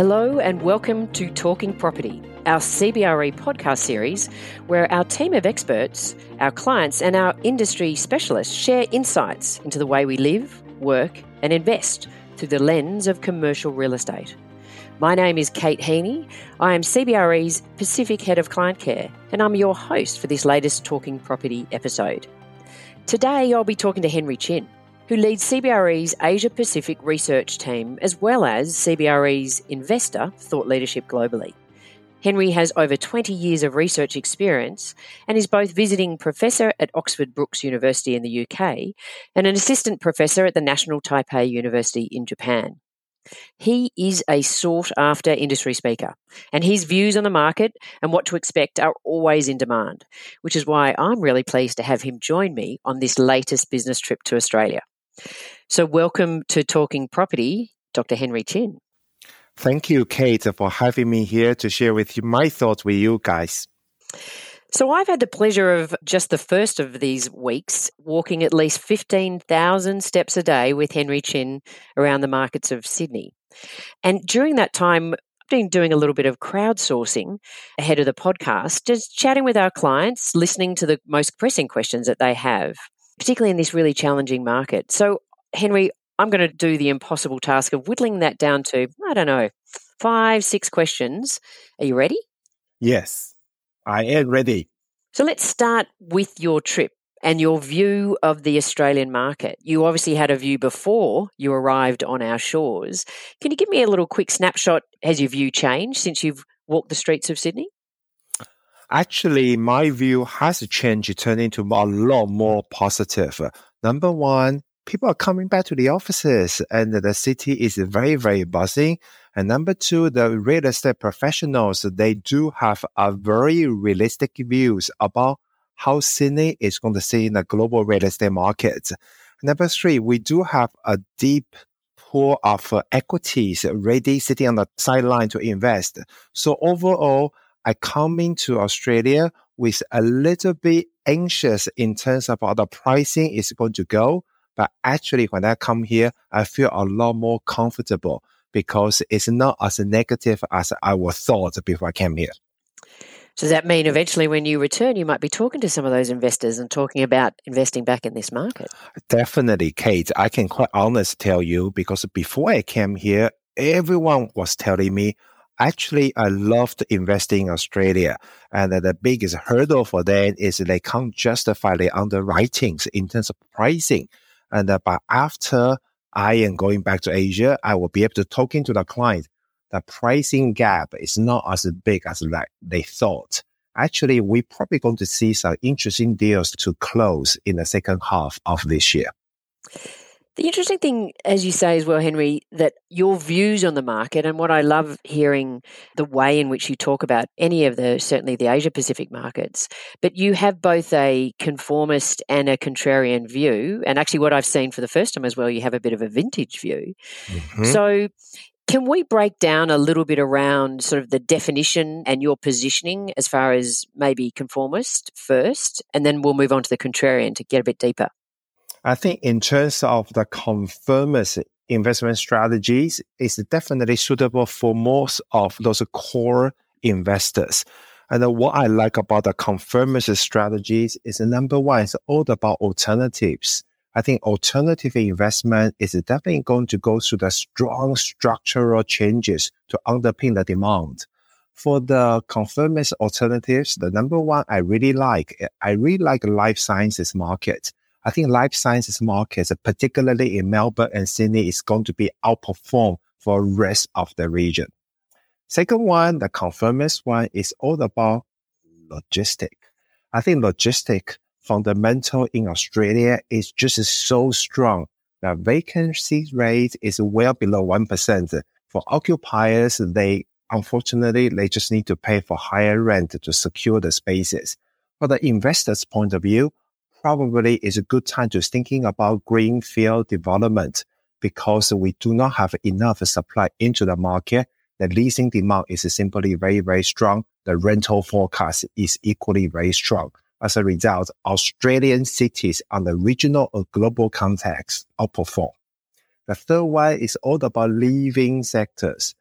Hello and welcome to Talking Property, our CBRE podcast series where our team of experts, our clients and our industry specialists share insights into the way we live, work and invest through the lens of commercial real estate. My name is Kate Heaney. I am CBRE's Pacific Head of Client Care and I'm your host for this latest Talking Property episode. Today I'll be talking to Henry Chin, who leads CBRE's Asia Pacific research team as well as CBRE's Investor Thought Leadership globally. Henry has over 20 years of research experience and is both visiting professor at Oxford Brookes University in the UK and an assistant professor at the National Taipei University in Japan. He is a sought-after industry speaker, and his views on the market and what to expect are always in demand, which is why I'm really pleased to have him join me on this latest business trip to Australia. So welcome to Talking Property, Dr. Henry Chin. Thank you, Kate, for having me here to share with you my thoughts with you guys. So I've had the pleasure of just the first of these weeks walking at least 15,000 steps a day with Henry Chin around the markets of Sydney. And during that time, I've been doing a little bit of crowdsourcing ahead of the podcast, just chatting with our clients, listening to the most pressing questions that they have, particularly in this really challenging market. So, Henry, I'm going to do the impossible task of whittling that down to, 5-6 questions. Are you ready? Yes, I am ready. So let's start with your trip and your view of the Australian market. You obviously had a view before you arrived on our shores. Can you give me a little quick snapshot? Has your view changed since you've walked the streets of Sydney? Actually, my view has changed, turning to a lot more positive. Number one, people are coming back to the offices and the city is very, very buzzing. And number two, the real estate professionals, they do have a very realistic views about how Sydney is going to see in the global real estate market. Number three, we do have a deep pool of equities ready sitting on the sideline to invest. So overall, I come into Australia with a little bit anxious in terms of how the pricing is going to go. But actually, when I come here, I feel a lot more comfortable because it's not as negative as I was thought before I came here. So does that mean eventually when you return, you might be talking to some of those investors and talking about investing back in this market? Definitely, Kate. I can quite honestly tell you because before I came here, everyone was telling me, actually, I loved investing in Australia. And the biggest hurdle for them is they can't justify the underwritings in terms of pricing. And but after I am going back to Asia, I will be able to talking to the client. The pricing gap is not as big as they thought. Actually, we're probably going to see some interesting deals to close in the second half of this year. The interesting thing, as you say as well, Henry, that your views on the market and what I love hearing the way in which you talk about any of certainly the Asia Pacific markets, but you have both a conformist and a contrarian view. And actually what I've seen for the first time as well, you have a bit of a vintage view. Mm-hmm. So can we break down a little bit around sort of the definition and your positioning as far as maybe conformist first, and then we'll move on to the contrarian to get a bit deeper? I think in terms of the conformist investment strategies, it's definitely suitable for most of those core investors. And what I like about the conformist strategies is number one, it's all about alternatives. I think alternative investment is definitely going to go through the strong structural changes to underpin the demand. For the conformist alternatives, the number one I really like life sciences market. I think life sciences markets, particularly in Melbourne and Sydney, is going to be outperformed for the rest of the region. Second one, the conformist one, is all about logistic. I think logistic fundamental in Australia is just so strong. The vacancy rate is well below 1%. For occupiers, they just need to pay for higher rent to secure the spaces. For the investor's point of view, probably is a good time to thinking about greenfield development because we do not have enough supply into the market. The leasing demand is simply very, very strong. The rental forecast is equally very strong. As a result, Australian cities on the regional or global context outperform. The third one is all about living sectors.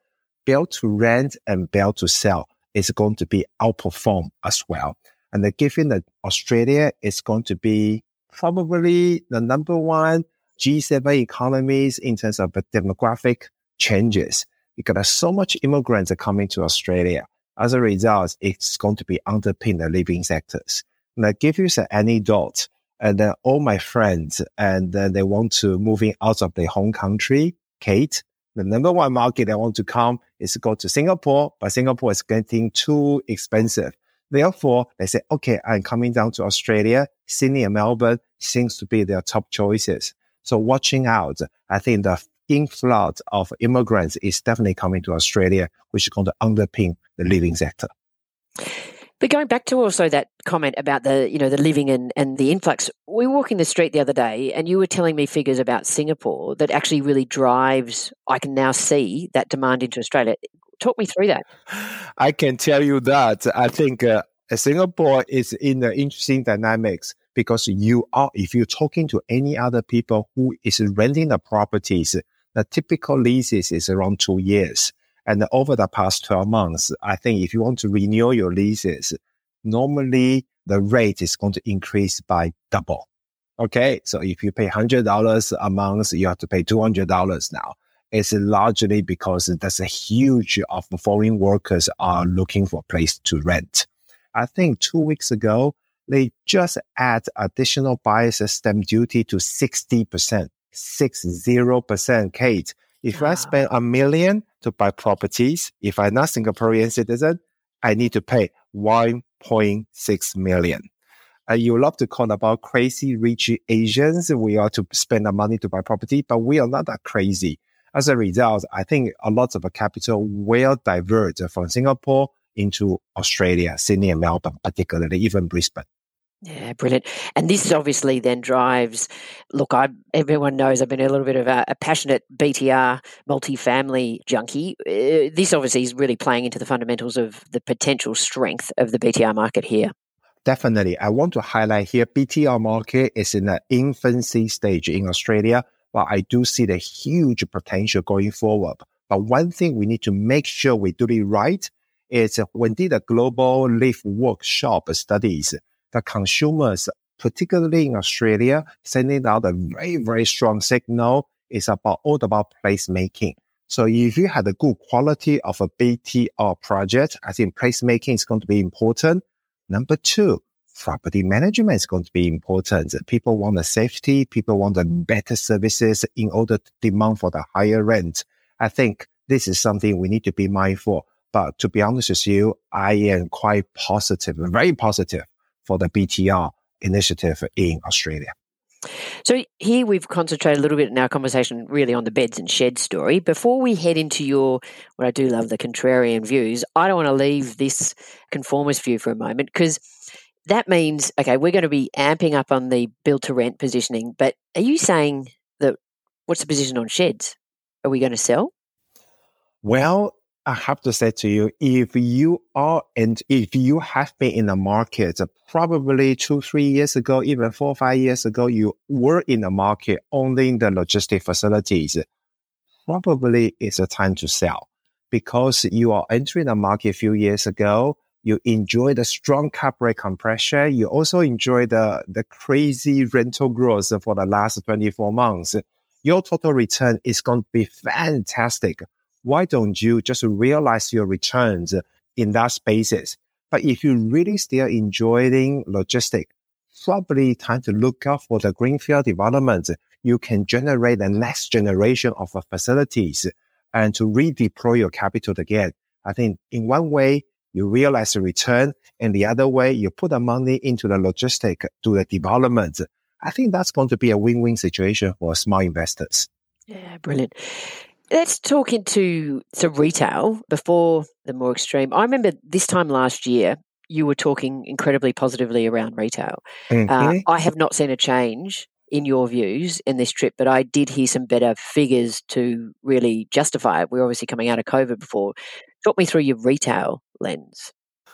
build to rent and build to sell is going to be outperformed as well. And given that Australia is going to be probably the number one G7 economies in terms of the demographic changes, because there's so much immigrants are coming to Australia. As a result, it's going to be underpin the living sectors. And I give you an anecdote, and then all my friends, and then they want to moving out of their home country, Kate. The number one market they want to come is to go to Singapore, but Singapore is getting too expensive. Therefore, they say, okay, I'm coming down to Australia. Sydney and Melbourne seems to be their top choices. So watching out, I think the inflow of immigrants is definitely coming to Australia, which is going to underpin the living sector. But going back to also that comment about the living and the influx, we were walking the street the other day and you were telling me figures about Singapore that actually really drives, I can now see that demand into Australia. Talk me through that. I can tell you that I think Singapore is in the interesting dynamics because if you're talking to any other people who is renting the properties, the typical leases is around 2 years. And over the past 12 months, I think if you want to renew your leases, normally the rate is going to increase by double. Okay. So if you pay $100 a month, you have to pay $200 now. It's largely because there's a huge of foreign workers are looking for a place to rent. I think 2 weeks ago, they just add additional buyer's stamp duty to 60%, 60%, Kate. If I spend $1 million to buy properties, if I'm not Singaporean citizen, I need to pay $1.6 million. You love to call about crazy rich Asians. We are to spend the money to buy property, but we are not that crazy. As a result, I think a lot of the capital will divert from Singapore into Australia, Sydney and Melbourne, particularly even Brisbane. Yeah, brilliant. And this obviously then drives, look, everyone knows I've been a little bit of a passionate BTR multifamily junkie. This obviously is really playing into the fundamentals of the potential strength of the BTR market here. Definitely. I want to highlight here, BTR market is in the infancy stage in Australia, but I do see the huge potential going forward. But one thing we need to make sure we do it right is when did the global live workshop studies, the consumers, particularly in Australia, sending out a very, very strong signal is all about placemaking. So if you had a good quality of a BTR project, I think placemaking is going to be important. Number two, property management is going to be important. People want the safety, people want the better services in order to demand for the higher rent. I think this is something we need to be mindful. But to be honest with you, I am quite positive, very positive for the BTR initiative in Australia. So here we've concentrated a little bit in our conversation really on the beds and sheds story. Before we head into what I do love, the contrarian views, I don't want to leave this conformist view for a moment because that means, okay, we're going to be amping up on the build to rent positioning, but are you saying that what's the position on sheds? Are we going to sell? Well, I have to say to you, if you have been in the market, probably 2-3 years ago, even 4-5 years ago, you were in the market owning the logistic facilities, probably it's a time to sell because you are entering the market a few years ago. You enjoy the strong cap rate compression. You also enjoy the crazy rental growth for the last 24 months. Your total return is going to be fantastic. Why don't you just realize your returns in that spaces? But if you really still enjoying logistics, probably time to look out for the greenfield development. You can generate the next generation of facilities and to redeploy your capital again. I think in one way, you realize the return, and the other way, you put the money into the logistic, to the development. I think that's going to be a win-win situation for small investors. Yeah, brilliant. Let's talk into retail before the more extreme. I remember this time last year, you were talking incredibly positively around retail. Mm-hmm. I have not seen a change in your views in this trip, but I did hear some better figures to really justify it. We're obviously coming out of COVID before. Talk me through your retail lens.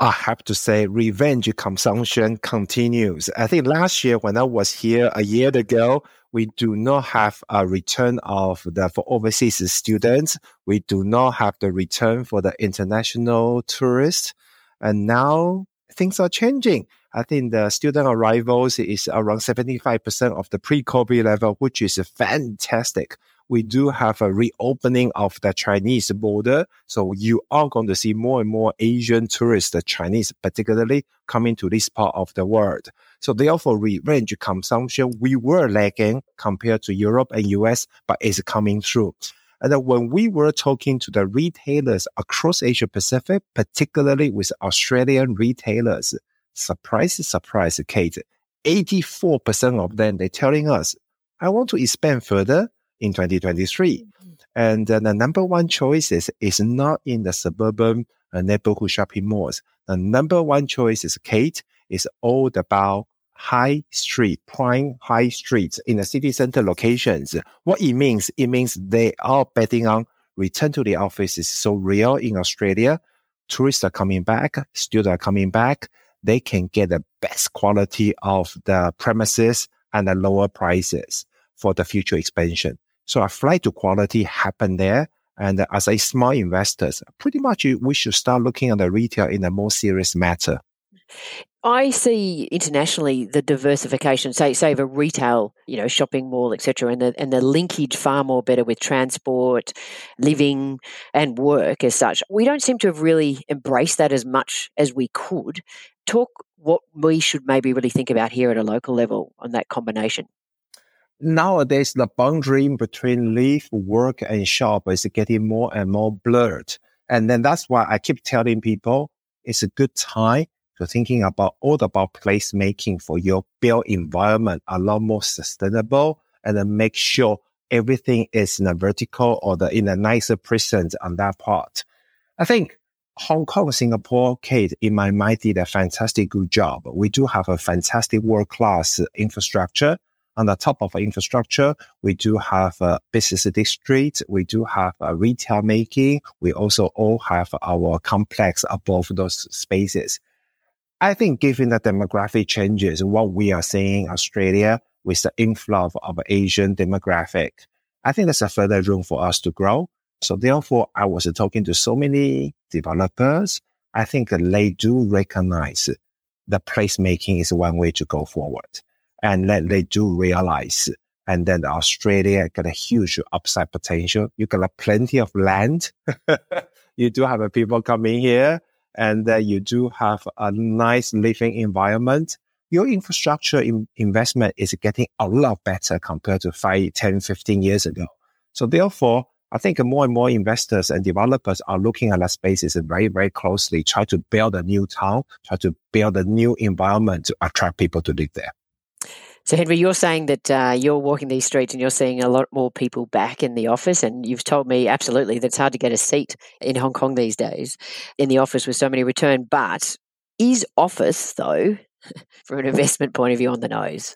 I have to say, revenge consumption continues. I think last year when I was here a year ago, we do not have a return for overseas students. We do not have the return for the international tourists. And now things are changing. I think the student arrivals is around 75% of the pre-COVID level, which is fantastic. We do have a reopening of the Chinese border. So you are going to see more and more Asian tourists, the Chinese particularly, coming to this part of the world. So therefore, revenge consumption, we were lagging compared to Europe and US, but it's coming through. And then when we were talking to the retailers across Asia Pacific, particularly with Australian retailers, surprise, Kate, 84% of them, they're telling us, I want to expand further in 2023. And the number one choice is not in the suburban neighborhood shopping malls. The number one choice is, Kate, is all about prime high streets in the city center locations. What it means they are betting on return to the office is so real in Australia. Tourists are coming back, students are coming back. They can get the best quality of the premises and the lower prices for the future expansion. So a flight to quality happened there. And as a small investors, pretty much we should start looking at the retail in a more serious matter. I see internationally the diversification, say of a retail, shopping mall, etc., and the linkage far more better with transport, living, and work as such. We don't seem to have really embraced that as much as we could. Talk what we should maybe really think about here at a local level on that combination. Nowadays, the boundary between live, work, and shop is getting more and more blurred. And then that's why I keep telling people it's a good time to thinking about placemaking for your built environment a lot more sustainable, and then make sure everything is in a vertical or in a nicer presence on that part. I think Hong Kong, Singapore, Kate, in my mind, did a fantastic good job. We do have a fantastic world-class infrastructure. On the top of infrastructure, we do have a business district. We do have a retail making. We also all have our complex above those spaces. I think given the demographic changes, what we are seeing in Australia with the inflow of Asian demographic, I think there's a further room for us to grow. So therefore, I was talking to so many developers. I think they do recognize the placemaking is one way to go forward. And they do realize, and then Australia got a huge upside potential. You got plenty of land. You do have people coming here, and you do have a nice living environment. Your infrastructure investment is getting a lot better compared to 5, 10, 15 years ago. So therefore, I think more and more investors and developers are looking at that spaces very, very closely, try to build a new town, try to build a new environment to attract people to live there. So, Henry, you're saying that you're walking these streets and you're seeing a lot more people back in the office, and you've told me absolutely that it's hard to get a seat in Hong Kong these days in the office with so many return. But is office, though, from an investment point of view, on the nose?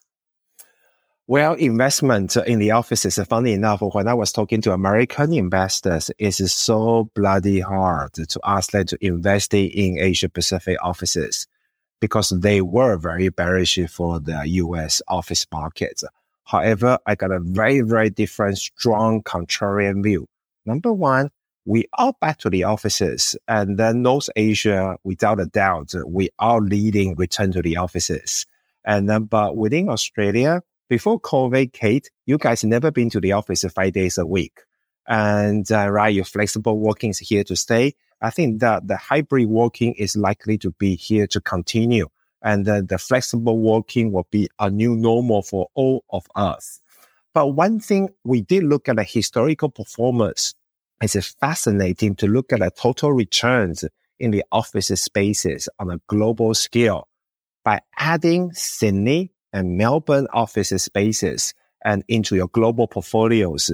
Well, investment in the office is funny enough. When I was talking to American investors, it's so bloody hard to ask them to invest in Asia Pacific offices, because they were very bearish for the US office market. However, I got a very, very different, strong contrarian view. Number one, we are back to the offices, and then North Asia, without a doubt, we are leading return to the offices. And then, but within Australia, before COVID, Kate, you guys never been to the office 5 days a week. And right, your flexible working is here to stay. I think that the hybrid working is likely to be here to continue. And the flexible working will be a new normal for all of us. But one thing we did look at the historical performance. It's fascinating to look at the total returns in the office spaces on a global scale. By adding Sydney and Melbourne office spaces and into your global portfolios,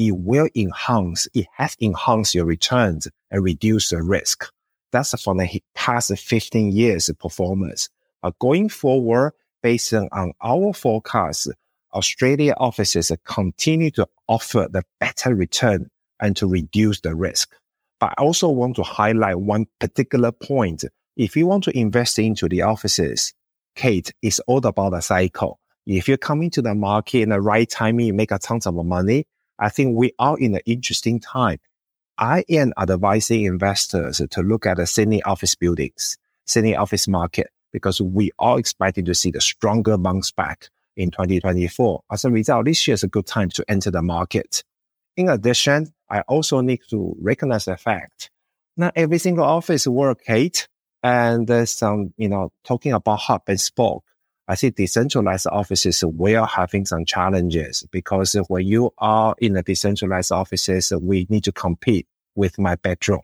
it has enhanced your returns and reduced the risk. That's from the past 15 years performance. Going forward, based on our forecast, Australia offices continue to offer the better return and to reduce the risk. But I also want to highlight one particular point. if you want to invest into the offices, Kate, it's all about the cycle. If you come into the market in the right timing, you make a tons of money. I think we are in an interesting time. I am advising investors to look at the Sydney office buildings, Sydney office market, because we are expecting to see the stronger bounce back in 2024. As a result, this year is a good time to enter the market. In addition, I also need to recognize the fact not every single office works, Kate. And there's some, talking about hub and spoke. I see decentralized offices, we are having some challenges because when you are in the decentralized offices, we need to compete with my bedroom.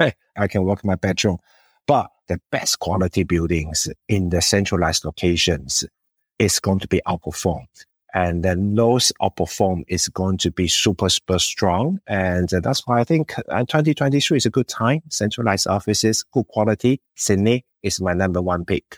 I can work in my bedroom. But the best quality buildings in the centralized locations is going to be outperformed. And then those outperform is going to be super, super strong. And that's why I think 2023 is a good time. Centralized offices, good quality. Sydney is my number one pick.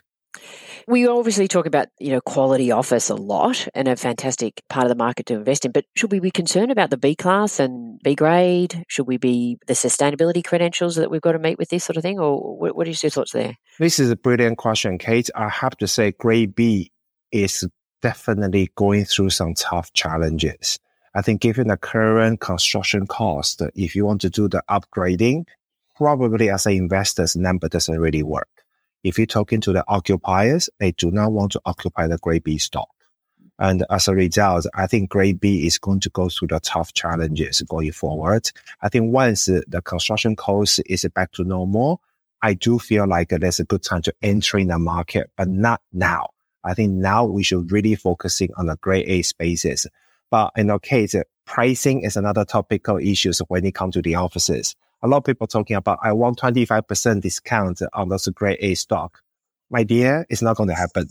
We obviously talk about, quality office a lot and a fantastic part of the market to invest in, but should we be concerned about the B class and B grade? Should we be the sustainability credentials that we've got to meet with this sort of thing? Or what are your thoughts there? This is a brilliant question, Kate. I have to say grade B is definitely going through some tough challenges. I think given the current construction cost, if you want to do the upgrading, probably as an investor's number doesn't really work. If you're talking to the occupiers, they do not want to occupy the grade B stock. And as a result, I think grade B is going to go through the tough challenges going forward. I think once the construction cost is back to normal, I do feel like there's a good time to enter in the market, but not now. I think now we should really focusing on the grade A spaces. But in our case, pricing is another topical issue when it comes to the offices. A lot of people talking about, I want 25% discount on those grade A stock. My dear, it's not going to happen.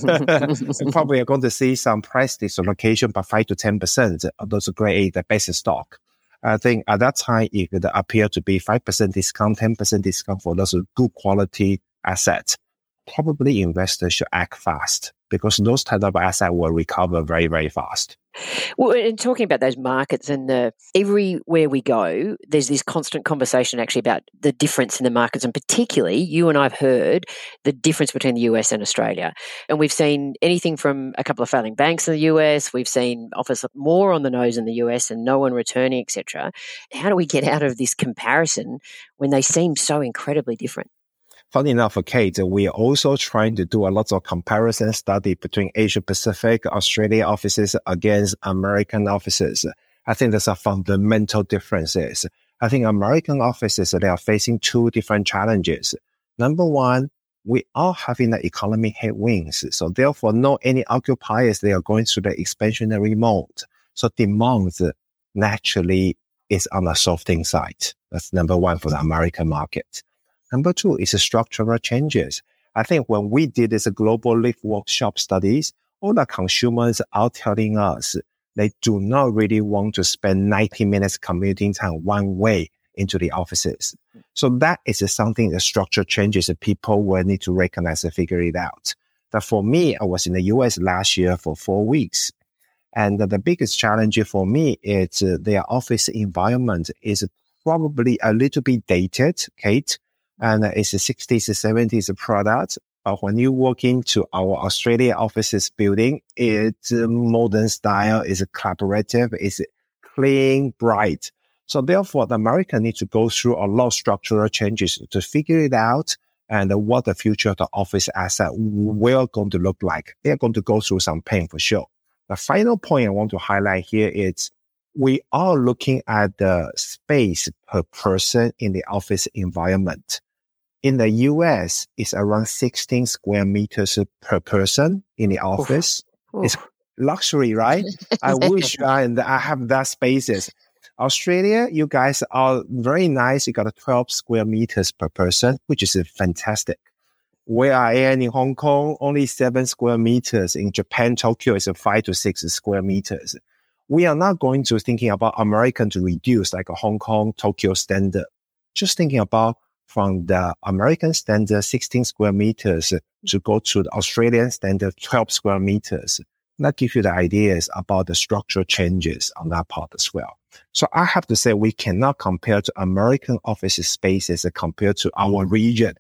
We probably are going to see some price dislocation by 5 to 10% of those grade A, the basic stock. I think at that time, if it appear to be 5% discount, 10% discount for those good quality assets, probably investors should act fast because those type of assets will recover very, very fast. Well, and talking about those markets and everywhere we go, there's this constant conversation actually about the difference in the markets, and particularly you and I've heard the difference between the US and Australia. And we've seen anything from a couple of failing banks in the US, we've seen office more on the nose in the US and no one returning, etc. How do we get out of this comparison when they seem so incredibly different? Funny enough, for Kate, we are also trying to do a lot of comparison study between Asia Pacific, Australia offices against American offices. I think there's a fundamental differences. I think American offices, they are facing two different challenges. Number one, we are having the economic headwinds. So therefore, not any occupiers, they are going through the expansionary mode. So demand naturally is on the softening side. That's number one for the American market. Number two is the structural changes. I think when we did this global live workshop studies, all the consumers are telling us they do not really want to spend 90 minutes commuting time one way into the offices. So that is something, the structural changes that people will need to recognize and figure it out. But for me, I was in the US last year for 4 weeks. And the biggest challenge for me is their office environment is probably a little bit dated, Kate. And it's a 60s, 70s product. But when you walk into our Australia offices building, it's modern style, it's collaborative, it's clean, bright. So therefore, the American needs to go through a lot of structural changes to figure it out and what the future of the office asset will going to look like. They're going to go through some pain for sure. The final point I want to highlight here is we are looking at the space per person in the office environment. In the US, it's around 16 square meters per person in the office. Oof. It's luxury, right? I wish I have that spaces. Australia, you guys are very nice. You got 12 square meters per person, which is fantastic. Where I am in Hong Kong, only 7 square meters. In Japan, Tokyo is 5 to 6 square meters. We are not going to thinking about American to reduce like a Hong Kong, Tokyo standard. Just thinking about from the American standard 16 square meters to go to the Australian standard 12 square meters. That gives you the ideas about the structural changes on that part as well. So I have to say we cannot compare to American office spaces compared to our region.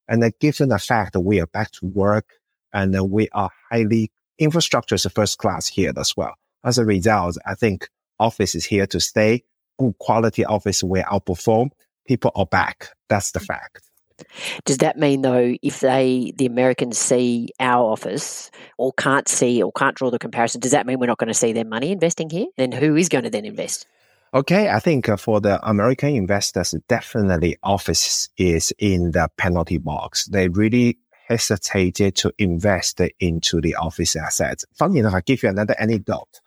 And given the fact that we are back to work and we are infrastructure is first class here as well. As a result, I think office is here to stay. Good quality office will outperform. People are back. That's the fact. Does that mean, though, if the Americans see our office or can't draw the comparison, does that mean we're not going to see their money investing here? Then who is going to then invest? Okay, I think for the American investors, definitely office is in the penalty box. They really hesitated to invest into the office assets. Funny enough, I'll give you another anecdote.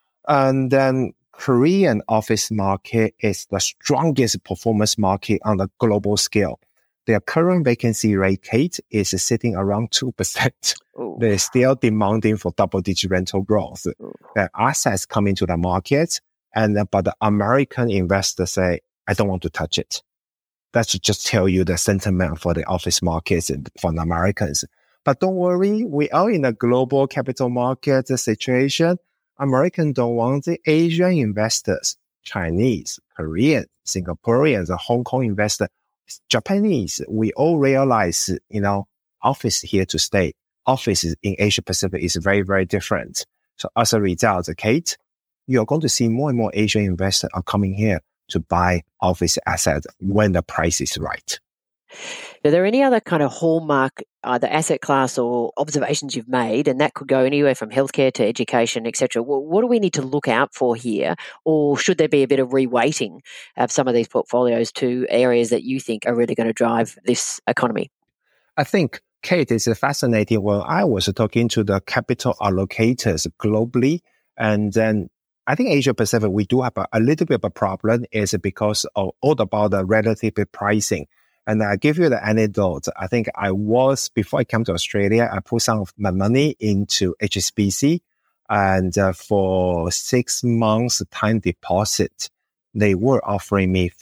And then Korean office market is the strongest performance market on the global scale. Their current vacancy rate, Kate, is sitting around 2%. Ooh. They're still demanding for double-digit rental growth. Their assets come into the market, but the American investors say, I don't want to touch it. That should just tell you the sentiment for the office markets for the Americans. But don't worry, we are in a global capital market situation. Americans don't want the Asian investors, Chinese, Korean, Singaporeans, Hong Kong investors, Japanese. We all realize, office here to stay. Office in Asia Pacific is very, very different. So as a result, Kate, you're going to see more and more Asian investors are coming here to buy office assets when the price is right. Are there any other kind of hallmark, either asset class or observations you've made, and that could go anywhere from healthcare to education, etc.? What do we need to look out for here, or should there be a bit of reweighting of some of these portfolios to areas that you think are really going to drive this economy? I think, Kate, it's fascinating. When I was talking to the capital allocators globally, and then I think Asia Pacific, we do have a little bit of a problem is because of all about the relative pricing. And I give you the anecdote. I think before I came to Australia, I put some of my money into HSBC, and for 6 months time deposit, they were offering me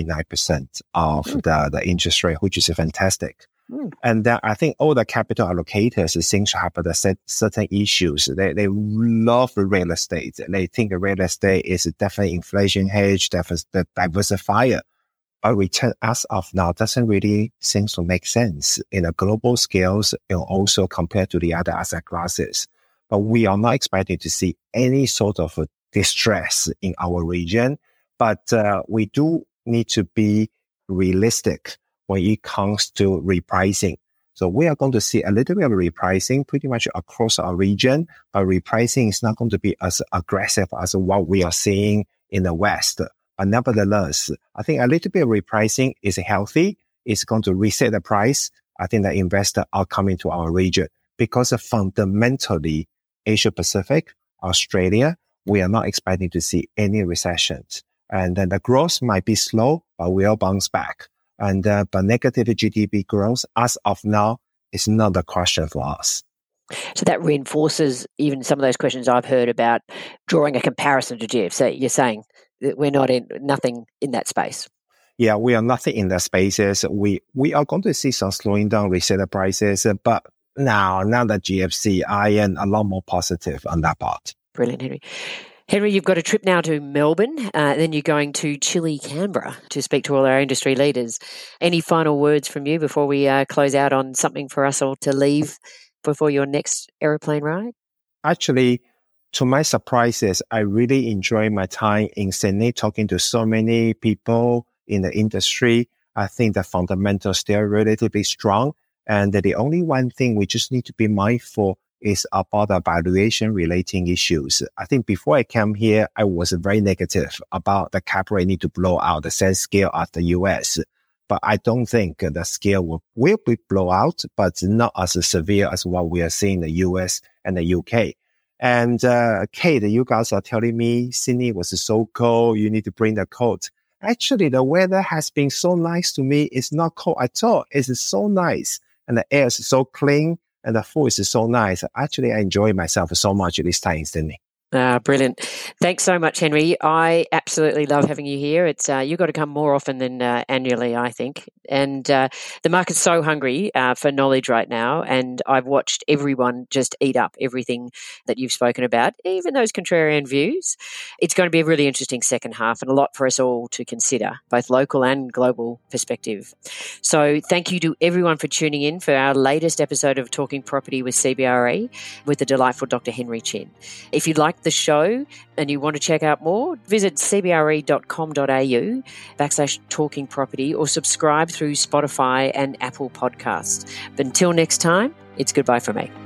4.9% of the interest rate, which is fantastic. And then I think all the capital allocators seem to have the certain issues. They love real estate. They think real estate is definitely inflation hedge, definitely the diversifier. But return as of now doesn't really seem to make sense in a global scales and also compared to the other asset classes. But we are not expecting to see any sort of distress in our region. But we do need to be realistic when it comes to repricing. So we are going to see a little bit of repricing pretty much across our region, but repricing is not going to be as aggressive as what we are seeing in the West. But nevertheless, I think a little bit of repricing is healthy. It's going to reset the price. I think the investors are coming to our region because fundamentally, Asia Pacific, Australia, we are not expecting to see any recessions. And then the growth might be slow, but we'll bounce back. And but negative GDP growth, as of now, is not a question for us. So that reinforces even some of those questions I've heard about drawing a comparison to GFC. You're saying that we're nothing in that space. Yeah, we are nothing in that spaces. We are going to see some slowing down resale prices, but now that GFC, I am a lot more positive on that part. Brilliant, Henry. Henry, you've got a trip now to Melbourne, then you're going to chilly Canberra to speak to all our industry leaders. Any final words from you before we close out on something for us all to leave before your next aeroplane ride? Actually, to my surprises, I really enjoy my time in Sydney talking to so many people in the industry. I think the fundamentals still relatively strong. And the only one thing we just need to be mindful is about the valuation relating issues. I think before I came here, I was very negative about the cap rate need to blow out the same scale as the US. But I don't think the scale will be blow out, but not as severe as what we are seeing in the US and the UK. And Kate, you guys are telling me Sydney was so cold, you need to bring the coat. Actually, the weather has been so nice to me. It's not cold at all. It's so nice. And the air is so clean. And the food is so nice. Actually, I enjoy myself so much this time in Sydney. Brilliant. Thanks so much, Henry. I absolutely love having you here. It's you've got to come more often than annually, I think. And the market's so hungry for knowledge right now, and I've watched everyone just eat up everything that you've spoken about, even those contrarian views. It's going to be a really interesting second half and a lot for us all to consider, both local and global perspective. So thank you to everyone for tuning in for our latest episode of Talking Property with CBRE with the delightful Dr. Henry Chin. If you'd like the show and you want to check out more, visit cbre.com.au/talking property or subscribe through Spotify and Apple Podcasts. But until next time, it's goodbye from me.